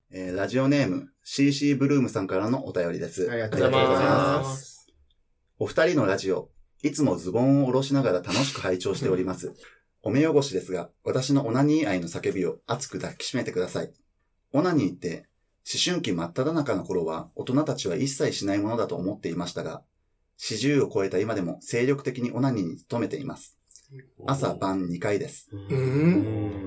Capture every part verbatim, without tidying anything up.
えー、ラジオネーム シーシー ブルームさんからのお便りです。 ありがとうございます。 お二人のラジオ、いつもズボンを下ろしながら楽しく拝聴しております。お目汚しですが、私のオナニー愛の叫びを熱く抱きしめてください。オナニーって思春期真っ只中の頃は大人たちは一切しないものだと思っていましたが、よんじゅうを超えた今でも精力的にオナニーに努めています。朝晩にかいです。 うん、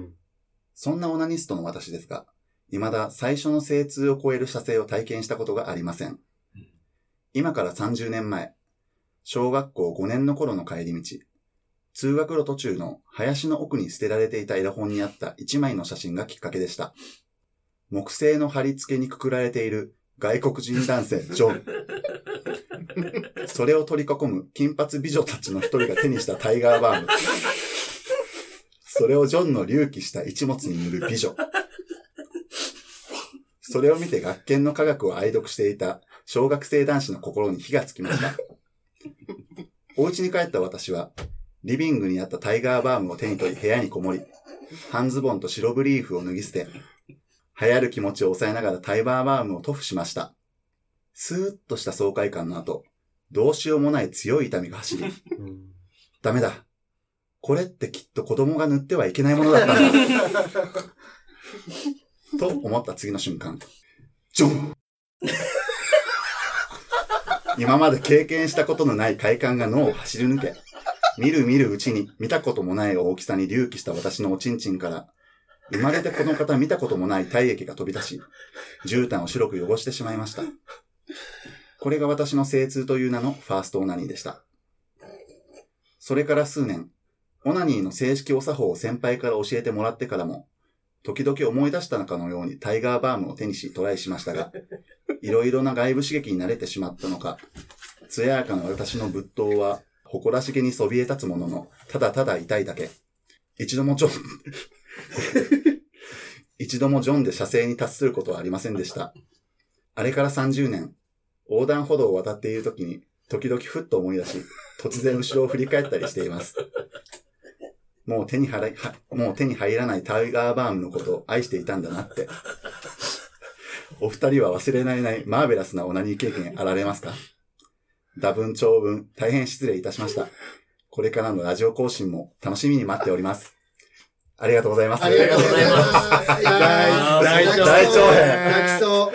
そんなオナニストの私ですが、未だ最初の精通を超える射精を体験したことがありません。今からさんじゅうねんまえ、小学校ごねんの頃の帰り道、通学路途中の林の奥に捨てられていた枝本にあった一枚の写真がきっかけでした。木製の貼り付けにくくられている外国人男性、ジョン。それを取り囲む金髪美女たちの一人が手にしたタイガーバーム。それをジョンの隆起した一物に塗る美女。それを見て学研の科学を愛読していた小学生男子の心に火がつきました。お家に帰った私は、リビングにあったタイガーバームを手に取り部屋にこもり、半ズボンと白ブリーフを脱ぎ捨て、流行る気持ちを抑えながらタイガーバームを塗布しました。スーッとした爽快感の後、どうしようもない強い痛みが走り、ダメだ。これってきっと子供が塗ってはいけないものだったんだ。と思った次の瞬間、ジョン今まで経験したことのない快感が脳を走り抜け、見る見るうちに見たこともない大きさに隆起した私のおちんちんから、生まれてこの方見たこともない体液が飛び出し、絨毯を白く汚してしまいました。これが私の精通という名のファーストオナニーでした。それから数年、オナニーの正式お作法を先輩から教えてもらってからも、時々思い出したのかのようにタイガーバームを手にしトライしましたが、いろいろな外部刺激に慣れてしまったのか、艶やかな私の仏頭は誇らしげにそびえ立つものの、ただただ痛いだけ。一度もジョン、一度もジョンで射精に達することはありませんでした。あれからさんじゅうねん、横断歩道を渡っている時に、時々ふっと思い出し、突然後ろを振り返ったりしています。もう手に入ら、もう手に入らないタイガーバームのことを愛していたんだなって。お二人は忘れられないマーベラスなオナニー経験あられますか？多分長文、大変失礼いたしました。これからのラジオ更新も楽しみに待っております。ありがとうございます。 ありがとうございます。 大大長編。 泣きそう。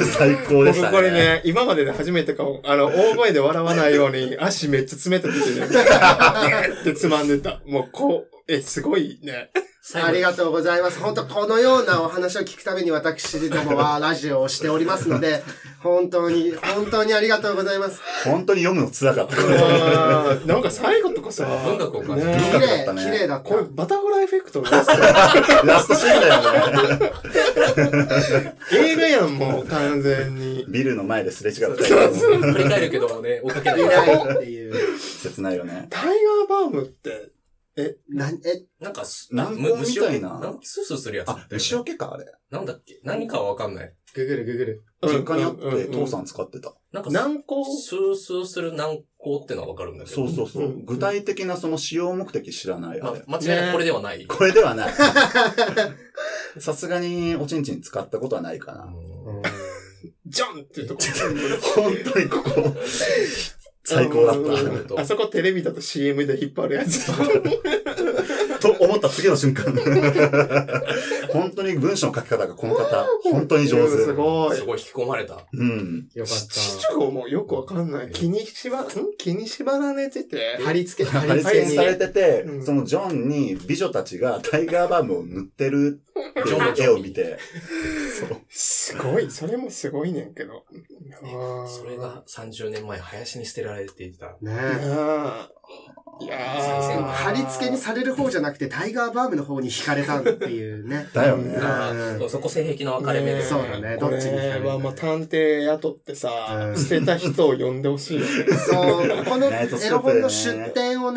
最高でしたね。 僕これね、今までで初めてかも、あの、大声で笑わないように、足めっちゃ冷たくてね、ってつまんでた。もう、こう、え、すごいね。 ありがとうございます。本当このようなお話を聞くために私どもはラジオをしておりますので、本当に、本当にありがとうございます。 本当に読むの辛かった。 なんか最後とかさ、 文学を感じる。 綺麗、綺麗だった。 これバタフライエフェクトのラスト。 ラストシーンだよね。 映画やん、もう完全に。 ビルの前ですれ違った。 振り返るけどね、追っかけない。 いないっていう。 切ないよね。 タイガーバームって、え、 な、え、 なんか、 軟膏みたいな。 なんかスースーするやつ。 あ、虫除けか、あれ。 なんだっけ何かはわかんない。 ググるググる。 実家にあって、父さん使ってた。 なんか、 軟膏スースーする軟膏ってのはわかるんだけど。 そうそうそう。具体的なその使用目的知らない。あれ。 間違いなくこれではない。 これではない。さすがにおちんちん使ったことはないかな。 ジョンっていうとこ。 本当にここ。最高だった。 あそこテレビだと シーエム で引っ張るやつ。 と思った次の瞬間。本当に文章の書き方がこの方、本当に上手。 すごい。 すごい引き込まれた。 うん。 よかった。父語もよくわかんない。気に縛、ん気に縛られてて。 貼り付け、 貼り付けにされてて、 うん、 そのジョンに美女たちがタイガーバームを塗ってるジョンの絵を見て。 そう。すごい。それもすごいねんけど。 それがさんじゅうねんまえ林に捨てられていた。 ねえ。いやー。 貼り付けにされる方じゃなくてタイガーバームの方に惹かれたっていうね。 だよね。 うん、そこ性癖の分かれ目で。 そうだね。どっちに惹かれる。 はまあ探偵雇ってさ、捨てた人を呼んでほしいよね。 そう。このエロ本の出典をね、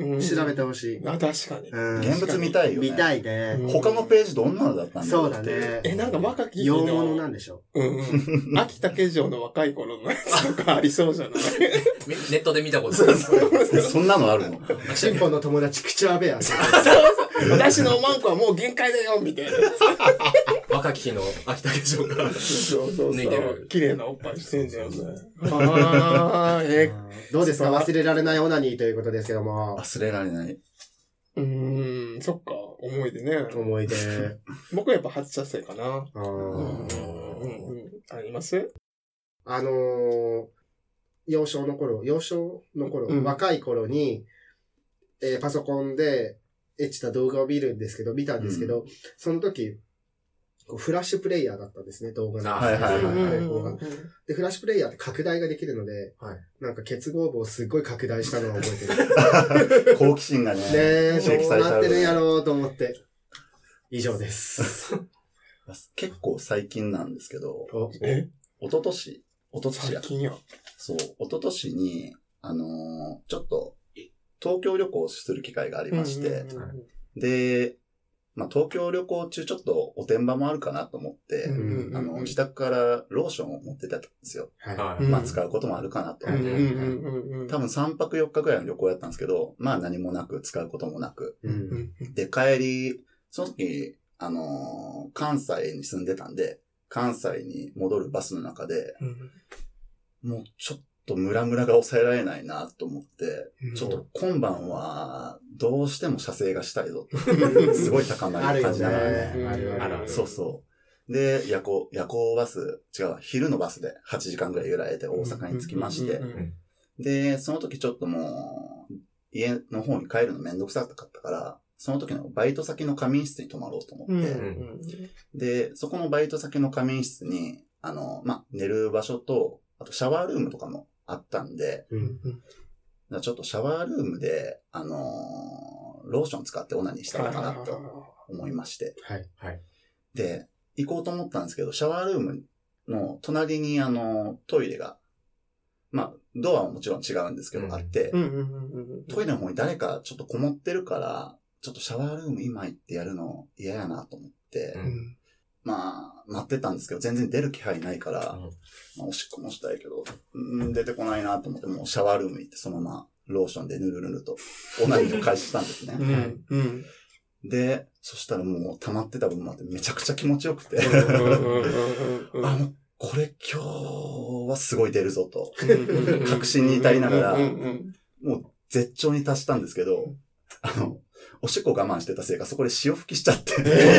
調べてほしい。 あ、確かに。 うん現物見たいよね。 見たいね。 他のページどんなのだったんだろそうだね。 え、なんか若き日洋の。 物なんでしょ。 うんうん。秋竹城の若い頃のやつとかありそうじゃないネットで見たことある。 そんなのあるのチンポの友達、口はべや。 私のおまんこはもう限界だよみたいな。 若き日の秋竹城が。 そうそう脱いでる。 綺麗なおっぱいしてんだよね。ああ、えどうですか？忘れられないオナニーということですけども。 忘れられない。 うーん、そっか、思い出ね。 思い出。 僕はやっぱ初射精かな。 あーうんうんうん。ありますあのー、幼少の頃、幼少の頃、 うん若い頃に、えーパソコンでエッチな動画を見るんですけど、見たんですけど、その時、フラッシュプレイヤーだったんですね、動画の。 はいはいはいはいで、フラッシュプレイヤーって拡大ができるので、 はいなんか結合部をすっごい拡大したのを覚えてる。 好奇心がね、 ねえ、 刺激どされちゃううなってるんやろうと思って。以上です。 結構最近なんですけど、 おえ一昨年、一昨年や。 最近や。 そう、一昨年に、あのーちょっと、東京旅行をする機会がありまして、 うんうんうんで、まあ、東京旅行中ちょっとおてんばもあるかなと思って、 うんうんあの、自宅からローションを持ってたんですよ。 はい。 はい。 うんまあ、使うこともあるかなと思って。 うんうんうんうん。 多分さんぱくよっかぐらいの旅行やったんですけど、まあ何もなく使うこともなく。 う。 うんんうんで、帰り、その時、あのー関西に住んでたんで、関西に戻るバスの中で、 うんもうちょっとムラムラが抑えられないなと思って、 うんちょっと今晩はどうしても射精がしたいぞと。すごい高まりをあるよね。 感じながらね。 あるあるあるあるそうそう。で、夜行、夜行バス、違う、昼のバスではちじかんぐらい揺られて大阪に着きましてうん、うんうんで、その時ちょっともう、家の方に帰るのめんどくさかったから、その時のバイト先の仮眠室に泊まろうと思って、 うんうんで、そこのバイト先の仮眠室に、あの、まあ、寝る場所と、あとシャワールームとかもあったんで、 うん。 うんだからちょっとシャワールームで、あのーローション使ってオナニーしたのかなと思いまして。 はい。 で、行こうと思ったんですけど、シャワールームの隣にあの、トイレが、まあ、ドアはもちろん違うんですけど、 うんあって、 うんうんうんうんトイレの方に誰かちょっとこもってるから、ちょっとシャワールーム今行ってやるの嫌やなと思って、 うんうんまあ、待ってたんですけど、全然出る気配ないから、 うんまあ、おしっこもしたいけど、うん、出てこないなと思って、もうシャワールーム行ってそのままローションでぬるぬるとオナニーを開始したんですね。 うんうんで、そしたらもう溜まってた分までめちゃくちゃ気持ちよくて、 うんうんうんうんあ、もうこれ今日はすごい出るぞと、 うん確信に至りながらうんうんもう絶頂に達したんですけど、あの、おしっこ我慢してたせいかそこで潮吹きしちゃって、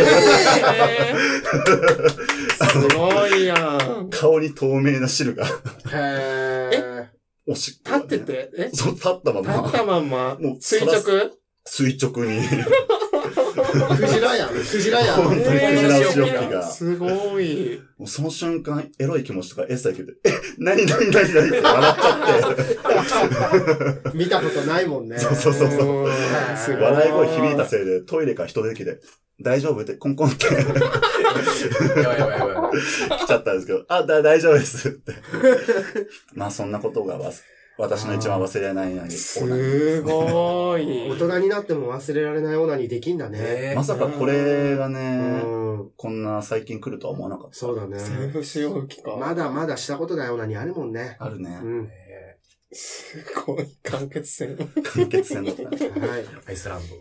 すごいやん。 顔に透明な汁が、 へー。 おしっこがね、 立ってて、えそう、立ったま立っま、 たまんまもう、 垂直垂直に、 クジラやん。クジラやん。 本当にクジラの潮吹きが、 すごい。 もうその瞬間、エロい気持ちとかエッサイ聞いて、え、なになになになにって笑っちゃって、 見たことないもんね。 そうそうそうそううんすごい。 笑い声響いたせいでトイレから人出てきて、大丈夫ってコンコンってやばいやばいやばい。 来ちゃったんですけど、あ、だ、大丈夫ですって。まあそんなことがわす私の一番忘れられないように。 すごい。 大人になっても忘れられないオナニーできんだね。 ねまさかこれがうね、 ん。 こんな最近来るとは思わなかった。 そうだね。 セルフ潮吹きか。 まだまだしたことないオナニーあるもんね。 あるねう。ん。 すごい。完結戦。 完結戦だったね。 はい。 アイスランド。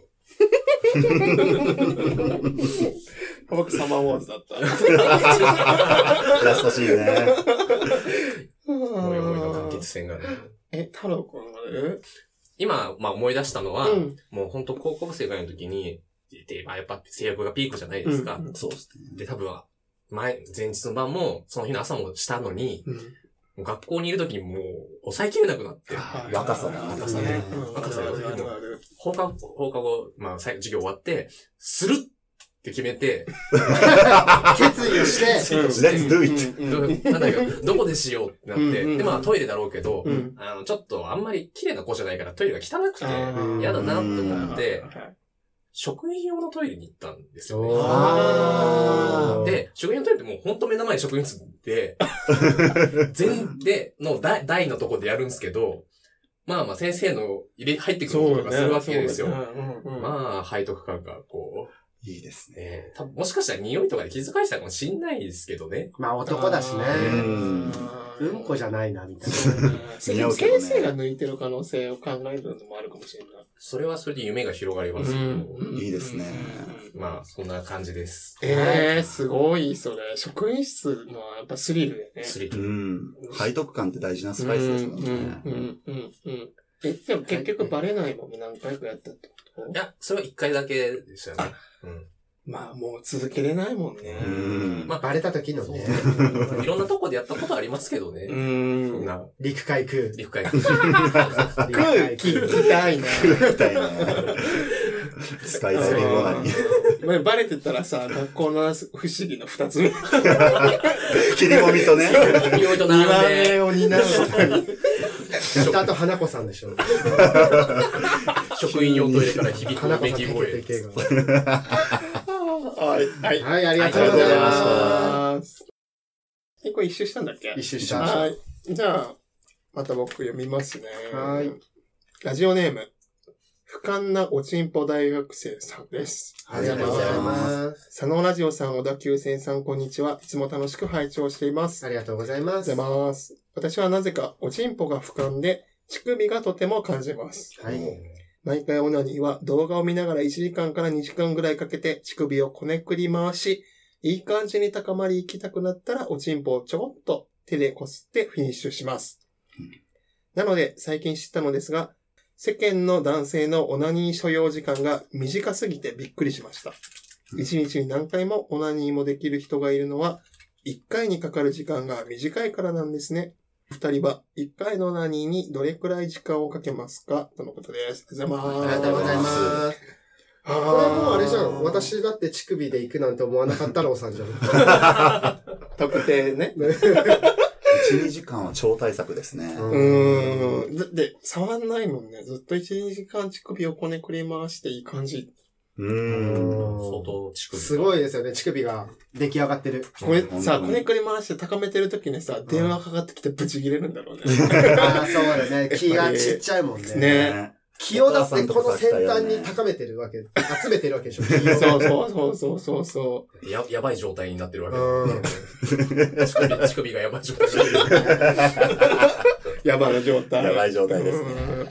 僕サマーウォーズだった。 ラストシーンね。 思い思いの完結戦がね。 え、太郎くんある今、まあ思い出したのは、 うんもう本当高校生ぐらいの時に、で、まあやっぱ性欲がピークじゃないですか。 うんそうですね。 で、多分、前、前日の晩も、その日の朝もしたのに、 うん。 もう学校にいる時にもう抑えきれなくなって、 若さだな。 若さねうん若さがあるあるある放課後、放課後、まあ最後授業終わって、するって決めて、 決意をして、 うん Let's do it. うんうんどなんだけど、どこでしようってなって、 うんうんで、まあトイレだろうけど、 うんあの、ちょっとあんまり綺麗な子じゃないからトイレが汚くて、 あー嫌だなって思ってはい、はい職員用のトイレに行ったんですよ、 おね。 ーで、職員用のトイレってもうほんと目の前に職員室で、全での台台のとこでやるんですけど、 まあまあ先生の入れ、入ってくることがするわけですよ。 そうだねうんうん、 まあ、背徳感がこう。 いいですね。 えー、多分もしかしたら匂いとかで気づかれてたかもしんないですけどね。 まあ男だしね。 うんうんこじゃないな、みたいな。 先似合うけどね生が抜いてる可能性を考えるのもあるかもしれない。 それはそれで夢が広がりますけど。 うんいいですね。 まあ、そんな感じです。 ええー、すごい、それ。職員室のはやっぱスリルだよね。 スリうル。 ん。背徳感って大事なスパイスですもんね。 うん、うん、うん、うん。え、でも結局バレないもんね、何回かやったってこといや、それは一回だけでしたよね。うん。 まあ、もう続けれないもんね。 うんまあ、 バレた時のね、 いろんなとこでやったことありますけどね。 うそんん。な、 陸海空。 陸海陸空気聞きたいな。 みたいな。スカイツリーオナニー。 まあバレてたらさ、学校の不思議の二つ目。 切り込みとね。 いろいろ二番並んで、 目を担うことに。 北と花子さんでしょ。 職員用トイレから響く花子さんべき声。 テケテケが。 はい。はい。 はい、ありがとうございました。 す。え、これ一周したんだっけ一周した。 はい。じゃあ、また僕読みますね。 はい。 ラジオネーム、不寛なおちんぽ大学生さんです。 ありがとうございます。 佐野ラジオさん、小田急線さん、こんにちは。いつも楽しく拝聴しています。 ありがとうございます。 ありがとうございます。私はなぜかおちんぽが不寛で、乳首がとても感じます。 はい。 毎回オナニーは動画を見ながらいちじかんからにじかんぐらいかけて乳首をこねくり回し、いい感じに高まり行きたくなったらおちんぽをちょこっと手でこすってフィニッシュします。なので最近知ったのですが、世間の男性のオナニー所要時間が短すぎてびっくりしました。いちにちに何回もオナニーもできる人がいるのは、いっかいにかかる時間が短いからなんですね。二人はいっかいのオナニーにどれくらい時間をかけますかとのことです。ありがとうございます。 ありがとうございます。これもうあれじゃん。私だって乳首で行くなんて思わなかったらおさんじゃん。 特定ね。 いち、にじかんは超大作ですね。 うーん。だって、触んないもんね。ずっといち、にじかん乳首をこねくり回していい感じ。 うーん。 相当乳首。 すごいですよね、乳首が出来上がってる。 これさ、 本当にこねくり回して高めてる時にさ、電話かかってきてブチ切れるんだろうね。 ああ、そうだね。気がちっちゃいもんね。 ね気をだってこの先端に高めてるわけ、集めてるわけでしょ。気をそうそうそうそうそうそや、やばい状態になってるわけうん乳首、乳首がやばい状態になってる。 う。やばい状態。 やばい状態ですね。 うん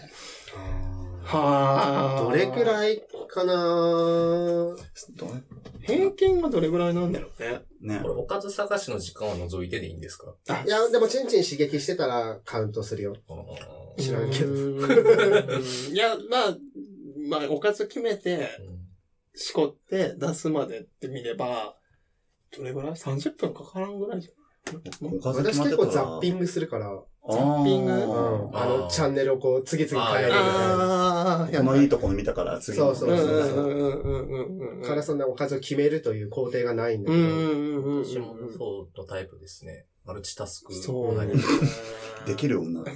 はあ。 どれくらいかなど平均はどれぐらいなんだろうね。 ねこれ、おかず探しの時間を除いてでいいんですか？ あいや、でもチンチン刺激してたらカウントするよ。知らんけどうーんいや、まあ、まあ、おかず決めて、しこって出すまでって見れば、どれぐらい ?さんじゅっぷんかからんぐらいじゃん。 おかず決私まってたら結構ザッピングするから、 ザッピングうん。 ああの、チャンネルをこう、次々変えるみたいな。 ああ、 ーこのいいところ見たから次の。 そうそううんうんうんうんうんうん。 からそんなおかずを決めるという工程がないんだけど。 うんうんうんうん。 私もそうのタイプですね。マルチタスク。 そうだね。 できる女だね。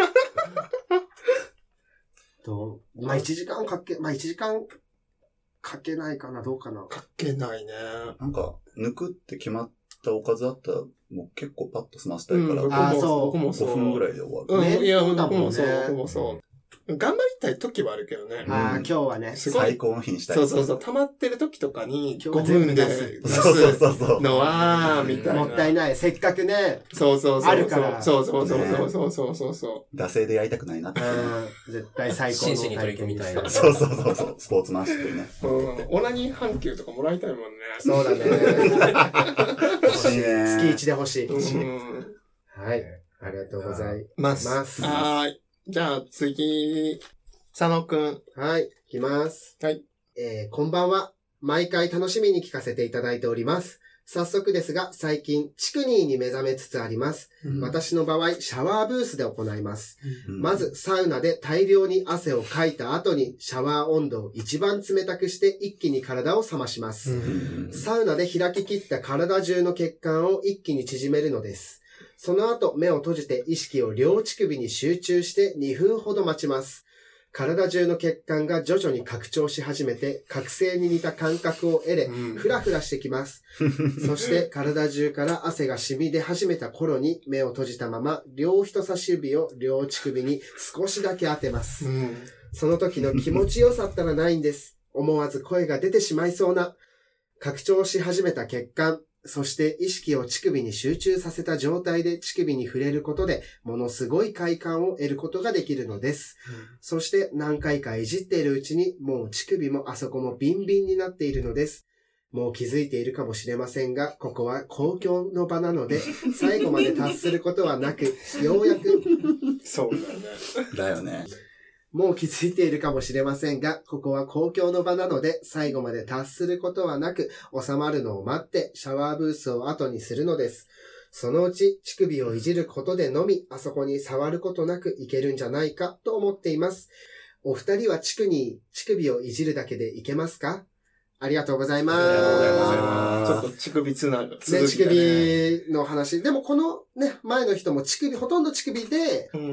とまあ、いちじかんかけ、まあ、いちじかんかけないかな、どうかな。 かけないね。 なんか、抜くって決まったおかずあったら、もう結構パッと済ませたいから、 僕もあーそう僕もそう。 ごふんぐらいで終わる。 うん、 ねいや、 そうだもんね僕もそう、僕もそう。頑張りたい時はあるけどね。 ああ、今日はね。 すごい最高の日にしたい。 そうそうそう。溜まってる時とかに今日ごは全部ふんで出出すそうそうすそうそう。 のは、みたいな。 もったいない。せっかくね、 そうそうそう。 あるからそうそうそうそうそうそうそうそ惰性でやりたくないなって。 うん、絶対最高の真摯に取り組みたいな。 そうそうそうそう。スポーツマンシップね。 う。うん。オナニー半球とかもらいたいもんね。 そうだね。 欲しいね。 月一で欲しい。 うん。 はい。ありがとうございます。 ます。 はーい。じゃあ次、佐野くん。 はい。いきます。 はい。 えー、こんばんは。毎回楽しみに聞かせていただいております。早速ですが、最近、チクニーに目覚めつつあります。私の場合、シャワーブースで行います。 うんまず、サウナで大量に汗をかいた後に、シャワー温度を一番冷たくして一気に体を冷まします。 うんサウナで開き切った体中の血管を一気に縮めるのです。その後、目を閉じて意識を両乳首に集中してにふんほど待ちます。 体中の血管が徐々に拡張し始めて、覚醒に似た感覚を得れ、ふらふらしてきます。そして体中から汗が染み出始めた頃に目を閉じたまま、両人差し指を両乳首に少しだけ当てます。うん、その時の気持ちよさったらないんです。思わず声が出てしまいそうな。拡張し始めた血管、そして意識を乳首に集中させた状態で乳首に触れることで、ものすごい快感を得ることができるのです。うん、そして何回かいじっているうちに、もう乳首もあそこもビンビンになっているのです。もう気づいているかもしれませんが、ここは公共の場なので、最後まで達することはなく、ようやく、 そうだね。 だよね。 もう気づいているかもしれませんが、ここは公共の場なので、最後まで達することはなく、収まるのを待って、シャワーブースを後にするのです。そのうち、乳首をいじることでのみ、あそこに触ることなくいけるんじゃないかと思っています。お二人は乳首に、乳首をいじるだけでいけますか？ありがとうございます。 ありがとうございます。ちょっと乳首つなが、続ね、乳首の話。でもこのね、前の人も乳首、ほとんど乳首で、うん、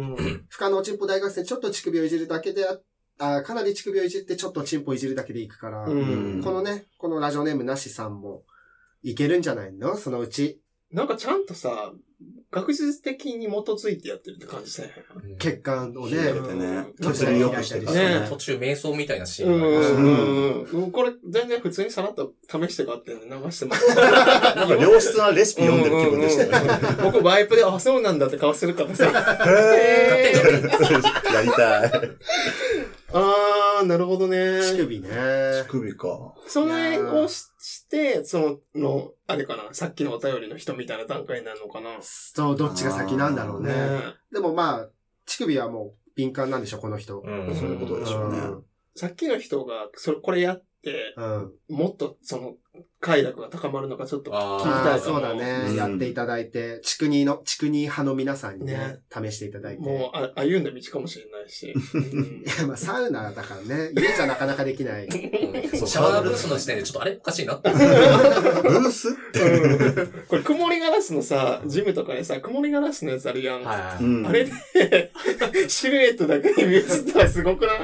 不可能チンポ大学生ちょっと乳首をいじるだけであ、かなり乳首をいじってちょっとチンポいじるだけでいくから、うん、このね、このラジオネームなしさんもいけるんじゃないの？そのうち。 なんかちゃんとさ、学術的に基づいてやってるって感じだよね。 血管をね、 血流良くしてるしね。途中瞑想みたいなシーンがありましたね。うん。これ全然普通にさらっと試してがあってんで流してます。 なんか良質なレシピ読んでる気分でしたよね。 僕ワイプで、あ、そうなんだって顔するからさ。 へー。やりたい。 あー、なるほどね。 乳首ね。 乳首か。 それをし、して、その、の、あれかな、さっきのお便りの人みたいな段階になるのかな。 そう、どっちが先なんだろうね。でもまあ、乳首はもう敏感なんでしょ、この人。 うん、そういうことでしょうね。 さっきの人が、それ、これやって、うん、もっと、その、快楽が高まるのかちょっと聞きたい。 そうだね、うん。やっていただいて、チクニーの、チクニー派の皆さんにね、ね試していただいて。 もうあ、歩んだ道かもしれないし。 うん、いや、まあ、サウナだからね、家じゃなかなかできない。 そう、シャワーブースの時点でちょっとあれおかしいなって。ブースって、 うん、これ、曇りガラスのさ、ジムとかでさ、曇りガラスのやつあるやん。はい、うん、あれで、シルエットだけに見えたらすごくない？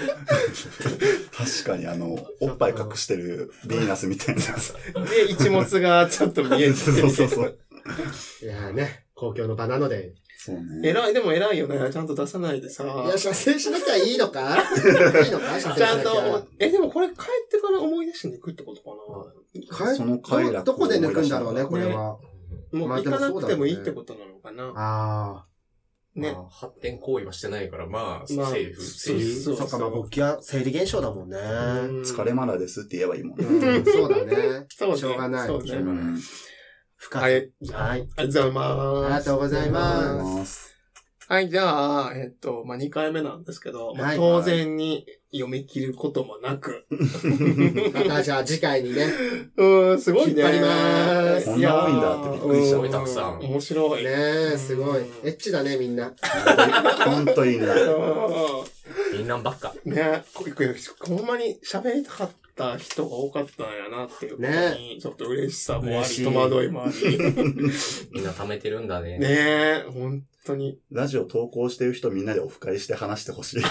確かに、あの、おっぱい隠してるヴィーナスみたいな。 で、一物がちょっと見えてそうそうそう。 いやーね、公共の場なので。 そうね。 偉い、でも偉いよね。ちゃんと出さないでさ。 いや、射精しなきゃいいのかいいのか射精しなきゃ。ちゃんと、 え、でもこれ帰ってから思い出しに行くってことかな？帰その快楽どこで抜くんだろうね、これは。 ね、もう行かなくてもいいってことなのかな。 ああ。 ね、まあ。発展行為はしてないから、まあ、セーフ、セーフ。そうか、まあ、勃起は生理現象だもんね。 疲れまだですって言えばいいもんね。 そうだね。 そうしょうがない。 そうね。 深い。 はい。ありがとうございます。 ありがとうございます。 はい、じゃあ、えっと、まあ、にかいめなんですけど、まあ、当然に読み切ることもなく。 またじゃあ次回にね。 うん、すごいね。 引っ張りまーす。 こんな多いんだってびっくりした。 たくさん。 面白い。 ねえ、すごい。エッチだね、みんな。 ほんといいな。 みんなばっか。 ねこほんまに喋りたかった人が多かったんやなっていうことに、ちょっと嬉しさもあり、戸惑いもあり。 みんな貯めてるんだね。 ねえ、ほんとに。 ラジオ投稿してる人みんなでオフ会して話してほしい。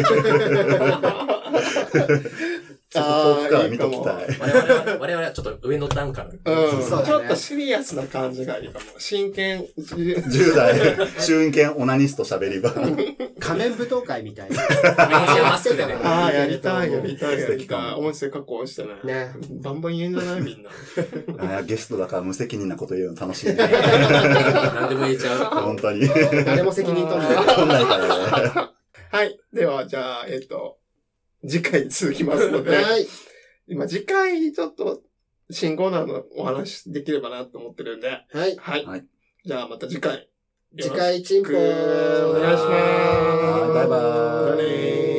ちょっと遠くから見ときたい。 我々は、我々はちょっと上の段から。 うん。そう、ね、ちょっとシリアスな感じがいいかも。真剣。 じゅう代、真剣オナニスト喋り場。 仮面舞踏会みたいな。 ああ、やりたい、やりたい、やりたい。音声加工してね。ね。バンバン言えんじゃないみんな。 あゲストだから無責任なこと言うの楽しいね。 何でも言えちゃう。 本当に。 誰も責任取んない。 取んないからね。 はい。では、じゃあ、えっと、次回続きますので、はい。今次回ちょっと新コーナーのお話できればなと思ってるんで、 はい。 はい。はい、じゃあまた次回。 次回チンポー。 お願いします。 バイバーイ。 またねー。